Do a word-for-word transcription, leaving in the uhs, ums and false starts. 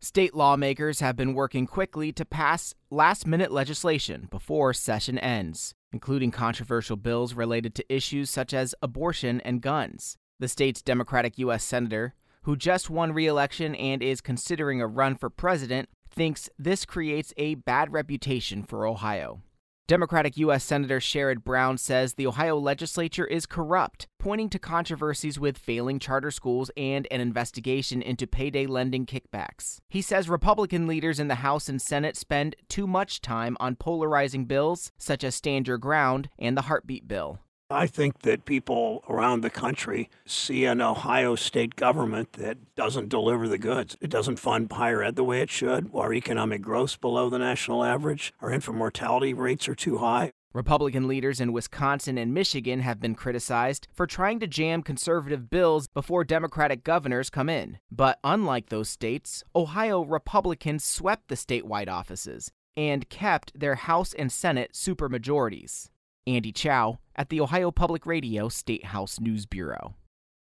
State lawmakers have been working quickly to pass last-minute legislation before session ends, including controversial bills related to issues such as abortion and guns. The state's Democratic U S Senator, who just won re-election and is considering a run for president, thinks this creates a bad reputation for Ohio. Democratic U S Senator Sherrod Brown says the Ohio legislature is corrupt, pointing to controversies with failing charter schools and an investigation into payday lending kickbacks. He says Republican leaders in the House and Senate spend too much time on polarizing bills such as Stand Your Ground and the Heartbeat Bill. I think that people around the country see an Ohio state government that doesn't deliver the goods. It doesn't fund higher ed the way it should. Our economic growth's below the national average. Our infant mortality rates are too high. Republican leaders in Wisconsin and Michigan have been criticized for trying to jam conservative bills before Democratic governors come in. But unlike those states, Ohio Republicans swept the statewide offices and kept their House and Senate supermajorities. Andy Chow at the Ohio Public Radio State House News Bureau.